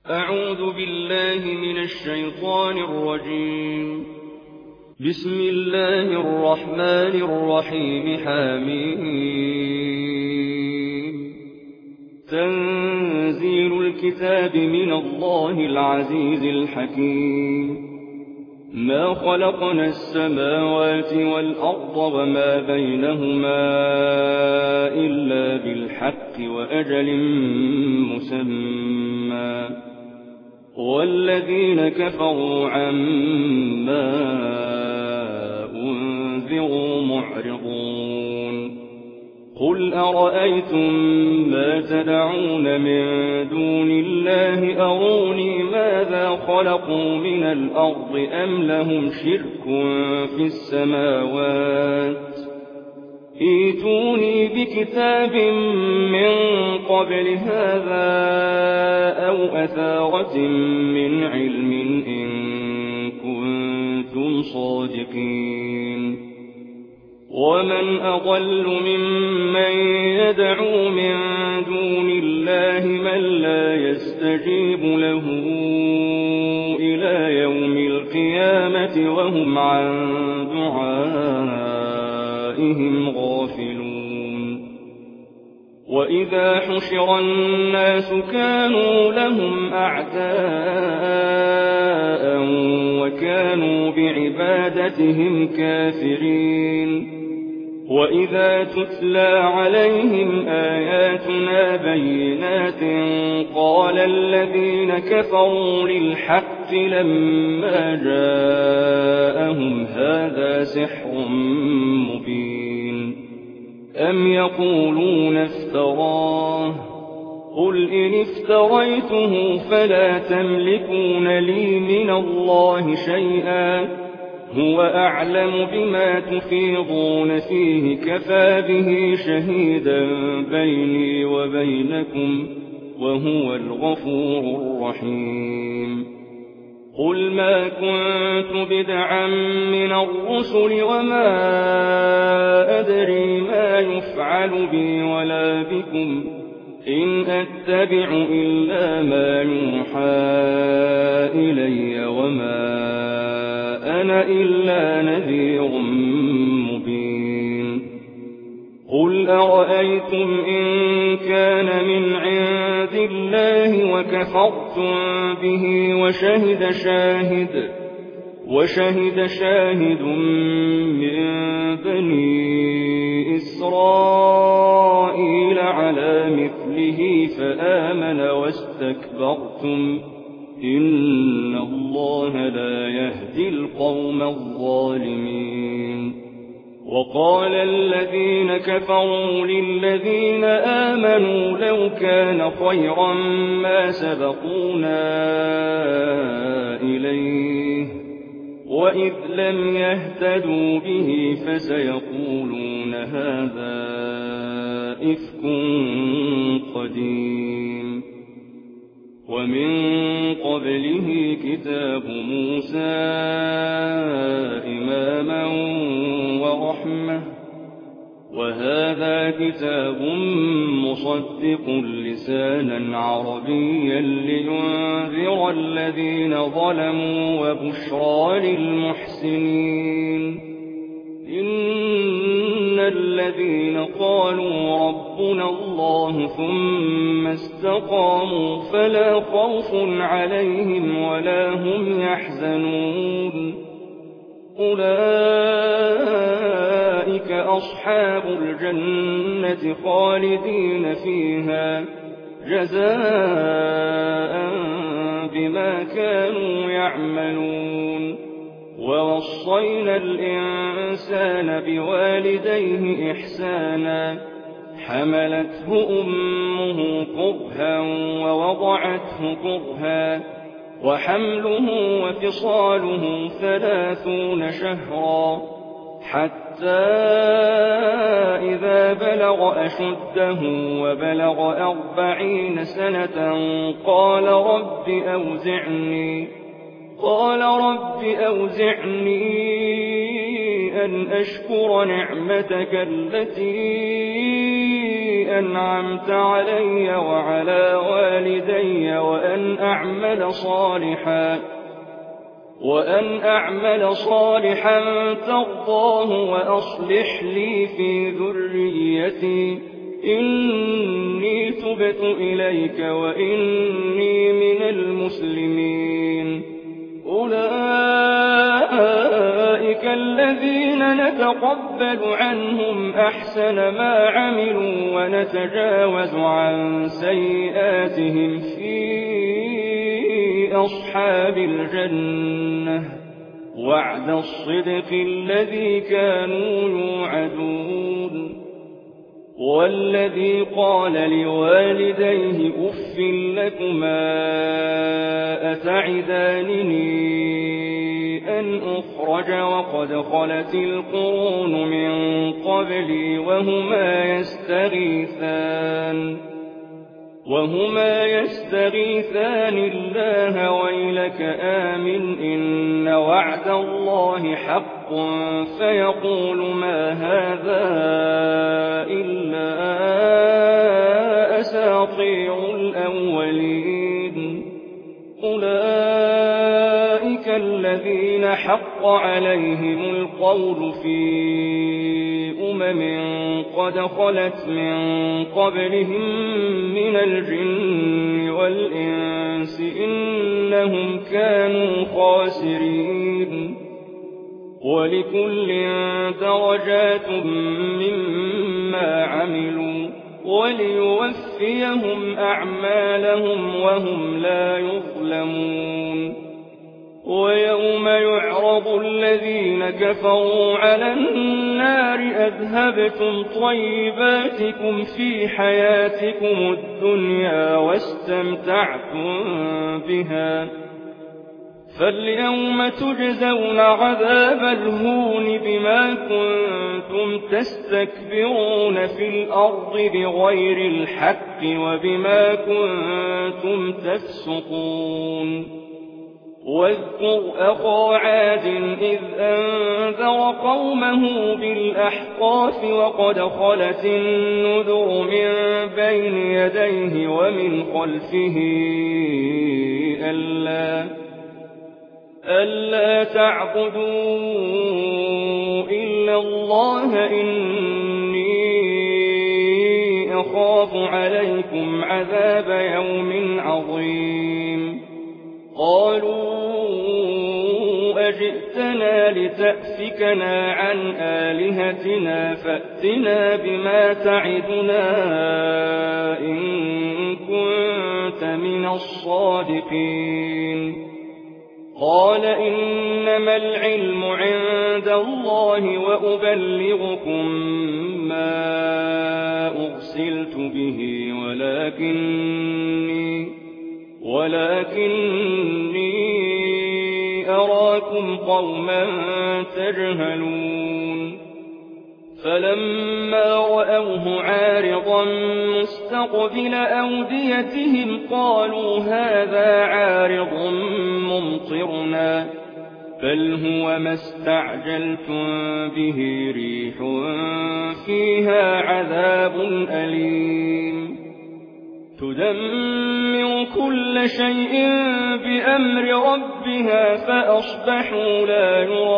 أعوذ بالله من الشيطان الرجيم. بسم الله الرحمن الرحيم. حميم. تنزيل الكتاب من الله العزيز الحكيم. ما خلقنا السماوات والأرض وما بينهما إلا بالحق وأجل مسمى، والذين كفروا عما أنذروا معرضون. قل أرأيتم ما تدعون من دون الله أروني ماذا خلقوا من الأرض أم لهم شرك في السماوات، ائتوني بكتاب من قبل هذا أو أثارة من علم إن كنتم صادقين. ومن أضل ممن يدعو من دون الله من لا يستجيب له إلى يوم القيامة وهم عن دعائهم غافلون. وإذا حشر الناس كانوا لهم أعداء وكانوا بعبادتهم كافرين. وإذا تتلى عليهم آياتنا بينات قال الذين كفروا للحق لما جاءهم هذا سحر مبين. أم يقولون افتراه، قل إن افتريته فلا تملكون لي من الله شيئا، هو أعلم بما تفيضون فيه كفى به شهيدا بيني وبينكم وهو الغفور الرحيم. قل ما كنت بدعا من الرسل وما أدري ما يفعل بي ولا بكم، إن أتبع إلا ما يوحى إلي وما أنا إلا نذير مبين. قل أرأيتم إن كان من عند الله وكفرتم به وشهد شاهد من بني إسرائيل على مثله فآمن واستكبرتم، إن الله لا يهدي القوم الظالمين. وقال الذين كفروا للذين آمنوا لو كان خيرا ما سبقونا إليه، وإذ لم يهتدوا به فسيقولون هذا إفك قديم. ومن قبله كتاب موسى إماما ورحمة، وهذا كتاب مصدق لسانا عربيا لينذر الذين ظلموا وبشرى للمحسنين. إن الذين قالوا ربنا الله ثم استقاموا فلا خوف عليهم ولا هم يحزنون، أولئك أصحاب الجنة خالدين فيها جزاء بما كانوا يعملون. ووصينا الإنسان بوالديه إحسانا، حملته أمه كرها ووضعته كرها، وحمله وفصاله 30 شهرا، حتى إذا بلغ أشده وبلغ 40 سنة قال رب أوزعني أن أشكر نعمتك التي أنعمت علي وعلى والدي وأن أعمل صالحا ترضاه وأصلح لي في ذريتي إني تبت إليك وإني من المسلمين. أولئك الذين نتقبل عنهم أحسن ما عملوا ونتجاوز عن سيئاتهم في أصحاب الجنة وعد الصدق الذي كانوا يوعدون. والذي قال لوالديه أف لكما أتعدانني أن أخرج وقد خلت القرون من قبلي وهما يستغيثان الله ويلك آمن إن وعد الله حق فيقول ما هذا إلا أساطير الأولين. أولئك الذين حق عليهم القول في قد خلت من قبلهم من الجن والإنس إنهم كانوا خاسرين. ولكل درجات مما عملوا وليوفيهم أعمالهم وهم لا يظلمون. ويوم يعرض الذين كفروا على النار أذهبتم طيباتكم في حياتكم الدنيا واستمتعتم بها فاليوم تجزون عذاب الهون بما كنتم تستكبرون في الأرض بغير الحق وبما كنتم تفسقون. واذكر أخا عاد إذ أنذر قومه بالأحقاف وقد خلت النذر من بين يديه ومن خلفه ألا تعبدوا إلا الله إني أخاف عليكم عذاب يوم عظيم. قالوا أجئتنا لتأفكنا عن آلهتنا فأتنا بما تعدنا إن كنت من الصادقين. قال إنما العلم عند الله وأبلغكم ما أرسلت به ولكني أراكم قوما تجهلون. فلما رأوه عارضا مستقبل أوديتهم قالوا هذا عارض ممطرنا بل هو ما استعجلتم به ريح فيها عذاب أليم تدمر كل شيء بأمر ربها فأصبحوا لا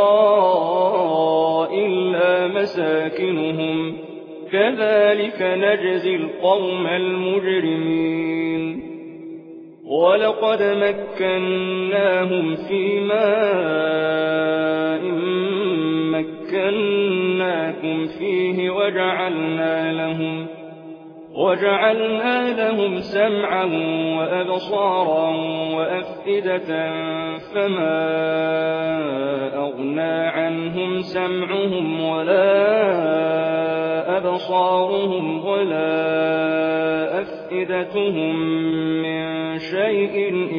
يرى إلا مساكنهم كذلك نجزي القوم المجرمين. ولقد مكناهم في ماء مكناكم فيه وجعلنا لهم سمعا وأبصارا وأفئدة فما أغنى عنهم سمعهم ولا أبصارهم ولا أفئدتهم من شيء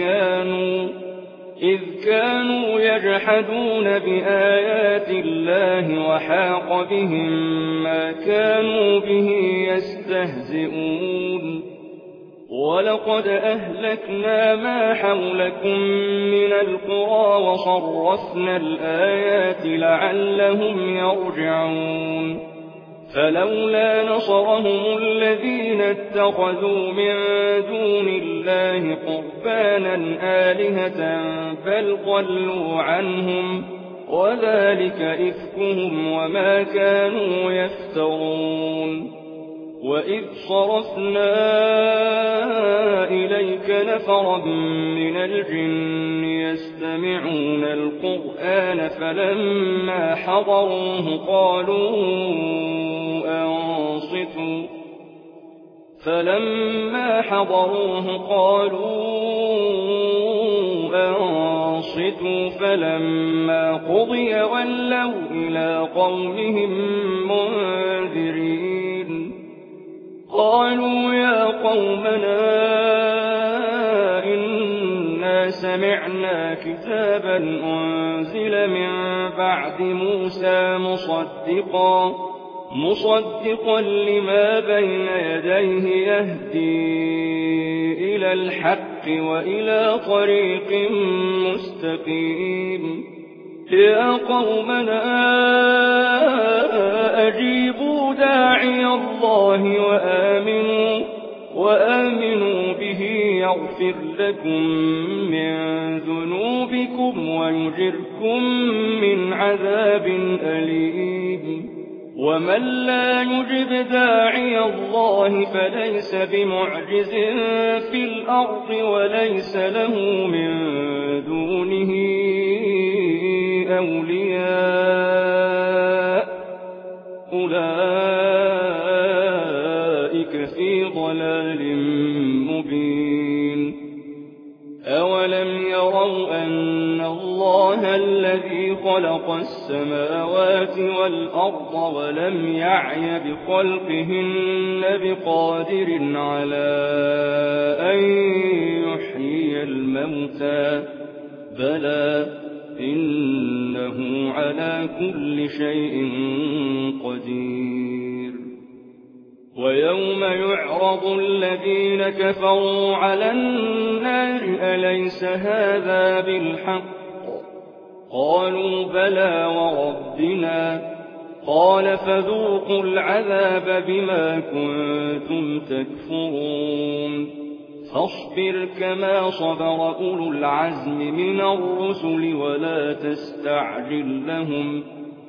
إذ كانوا يجحدون بآيات الله وحاق بهم ما كانوا به يستهزئون. ولقد أهلكنا ما حولكم من القرى وصرفنا الآيات لعلهم يرجعون. فلولا نصرهم الذين اتخذوا من دون الله قربانا آلهة بل ضلوا عنهم وذلك إفكهم وما كانوا يفترون وإذ صرفنا إليك نفرا من الجن يستمعون القرآن فلما حضروه قالوا أنصتوا فلما قضي ولوا إلى قومهم منذرين قالوا يا قومنا إنا سمعنا كتابا أنزل من بعد موسى مصدقا لما بين يديه يهدي إلى الحق وإلى طريق مستقيم يا قومنا أجيبوا داعي الله وآمنوا به يغفر لكم من ذنوبكم ويجركم من عذاب أليم ومن لا يجب داعي الله فليس بمعجز في الأرض وليس له من دونه أولياء أولئك في ضلال مبين أولم يروا أن الله الذي خلق السماوات والأرض ولم يعي بخلقهن بقادر على أن يحيي الموتى بلى إنه على كل شيء قدير ويوم يعرض الذين كفروا على النار أليس هذا بالحق قالوا بلى وربنا قال فذوقوا العذاب بما كنتم تكفرون فاصبر كما صبر أولو العزم من الرسل ولا تستعجل لهم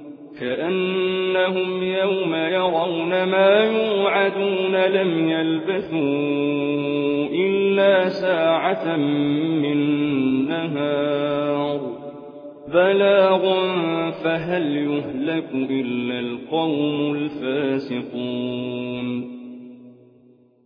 كأنهم يوم يرون ما يوعدون لم يلبثوا إلا ساعة من نهار بلاغ فهل يهلك إلا القوم الفاسقون